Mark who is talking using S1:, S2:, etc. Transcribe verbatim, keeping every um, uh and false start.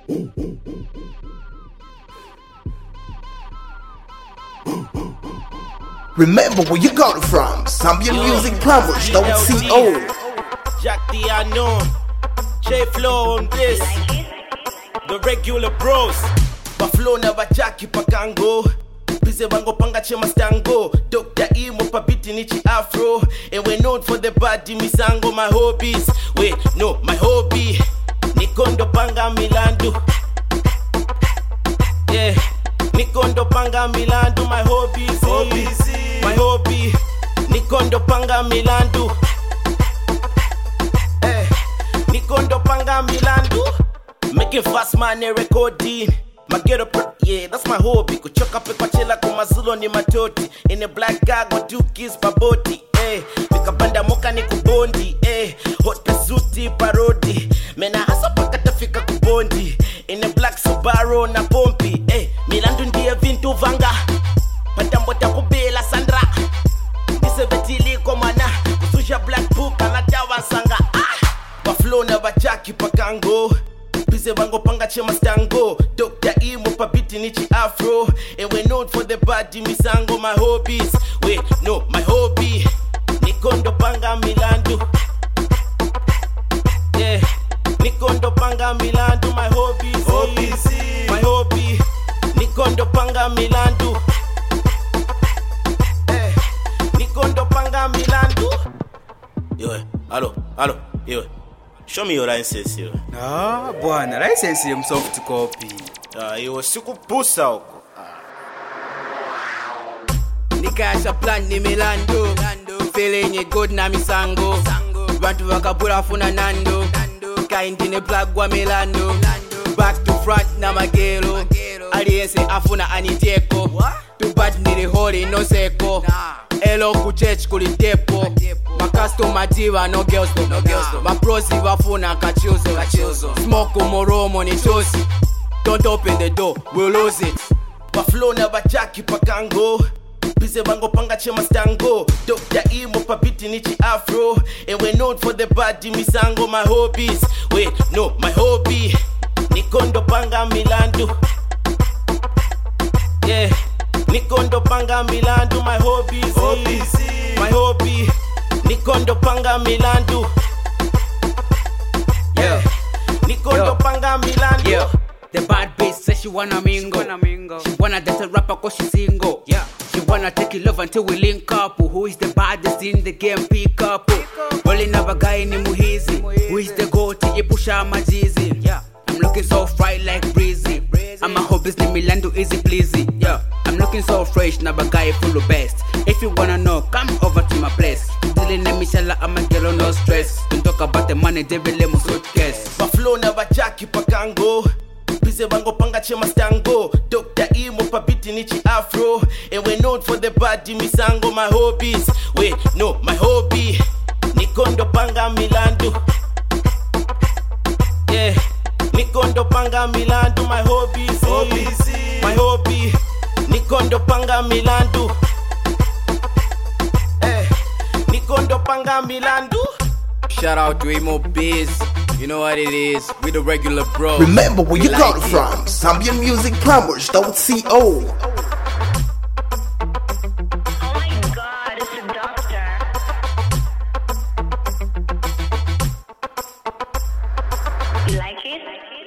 S1: Remember where you got it from. Zambian Music Plumbers, don't C O.
S2: Jack the unknown, J Flow on this. The regular bros, Buffalo never Jackie Pakango. Pise bango panga chema stango. Doctor Emo pabiti nichi afro. And we're known for the body misango. My hobbies, wait, no, my hobby Nikondo panga milandu. Yeah, Nikondo panga milandu. My hobbies, hobbies. My hobby Nikondo panga milandu. Eh, Nikondo panga milandu. Making fast money recording. My get up, yeah, that's my hobby. Kuchoka pe kwa chela kumazulo ni matoti. In a black guy got two kids baboti. Eh, vikabanda moka ni kubondi. Eh, hot pasuti parodi. Mena hasa pakata fika kubondi. In a black Subaru na pompi. Eh, milandu ndiye vintu vanga. Patambo takubela Sandra. Nise vetili komana. Kususha black book anatawa sanga. Ah, Buffalo never Jackie Pakango. Pise bango panga chema stango. Doctor Emo pabiti nichi afro. And we're known for the body misango. My hobbies, wait, no, my hobby Nikondo panga milandu. Yeah, Nikondo panga milandu. My hobbies, hobbies. My hobby Nikondo panga milandu. Eh, Nikondo panga milandu. Yo, hello, hello, yo. Show me your license here.
S3: Ah, bwana, license ya soft copy.
S2: Ah, yo sikupusa huko.
S4: Nikasha plan ni Milando. Feeling it good na misango. Bantu wakapura funa nando. Kaindi ne plug wa Milando. Back to front na magero. Aliyense afuna aniteko. Too bad nili hori no seko. Elo kuchech kulitepo. My customer diva, no girls, no, no girls. No. My prosi wafuna kachuzo, kachuzo. Smoke moromo ni tosi. Don't open the door, we'll lose it.
S2: Buffalo never Jackie Pakango. Pise bango panga chema stango. Doctor Emo pabiti nichi afro. And we're known for the body misango. My hobbies, wait, no, my hobby Nikondo panga milandu. Yeah, Nikondo panga milandu. My hobbies, hobbies. My hobby Nikondo panga milandu. Yeah, Nikondo
S4: Yo.
S2: panga milandu.
S4: Yeah, the bad bitch says she wanna mingle. She wanna date a rapper cause she's single. Yeah, she wanna take it love until we link up. Who is the baddest in the game? Pick up. Wale na bagay ni muhizi. Who is the goat? Yepusha majizi. Yeah, I'm looking so fried like breezy. I'm a hobbies ni Milando easy pleasy. Yeah, I'm looking so fresh na bagay full of best. If you wanna know, come over to my place. Dealing na mishala, I'm a girl no stress. Don't talk about the money, they will let me suitcase.
S2: Buffalo never Jackie Pakango. Pise bango panga chema stango. Doctor Emo pabiti nichi afro. And we're known for the body misango. My hobbies, wait, no, my hobby Nikondo panga milandu. Yeah, Nikondo panga milandu. My hobbies, hobbies. My hobby Nikondo panga milandu. Eh, Nikondo panga milandu.
S4: Shout out to Emo Biz. You know what it is. We the regular bros.
S1: Remember where
S4: We
S1: you
S4: like
S1: got it
S4: it.
S1: from. Zambian Music Plumbers, don't C O.
S5: Oh my God, it's a doctor. You like it?